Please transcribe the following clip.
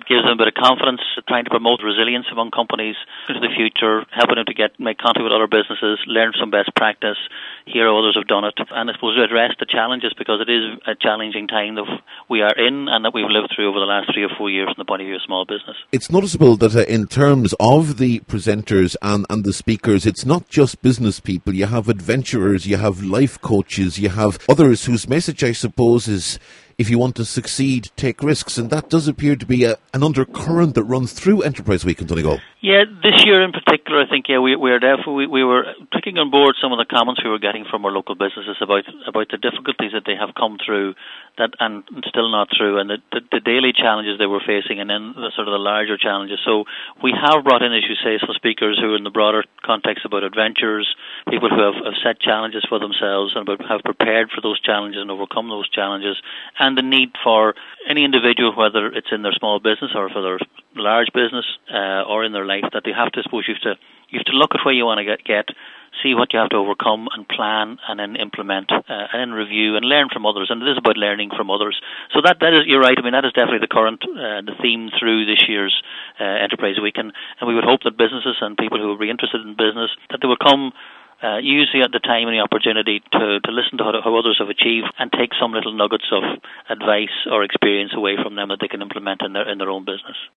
gives them a bit of confidence, trying to promote resilience among companies into the future, helping them to make contact with other businesses, learn some best practice, hear how others have done it, and I suppose to address the challenges, because it is a challenging time that we are in and that we've lived through over the last 3 or 4 years from the point of view of small business. It's noticeable that in terms of the presenters and the speakers, it's not just business people. You have adventurers, you have life coaches, you have others whose message, I suppose, is if you want to succeed, take risks, and that does appear to be an undercurrent that runs through Enterprise Week in Donegal. Yeah, this year in particular, I think we were taking on board some of the comments we were getting from our local businesses about the difficulties that they have come through, that and still not through, and the daily challenges they were facing, and then the sort of the larger challenges. So we have brought in, as you say, some speakers who are in the broader context about adventures, people who have set challenges for themselves and have prepared for those challenges and overcome those challenges, and the need for any individual, whether it's in their small business or for their large business or in their life, that they have to, suppose you have to look at where you want to get, see what you have to overcome and plan, and then implement and then review and learn from others. And it is about learning from others. So that is, you're right. I mean, that is definitely the current the theme through this year's Enterprise Week, and we would hope that businesses and people who would be interested in business, that they would come. Use the time and the opportunity to listen to how others have achieved and take some little nuggets of advice or experience away from them that they can implement in their own business.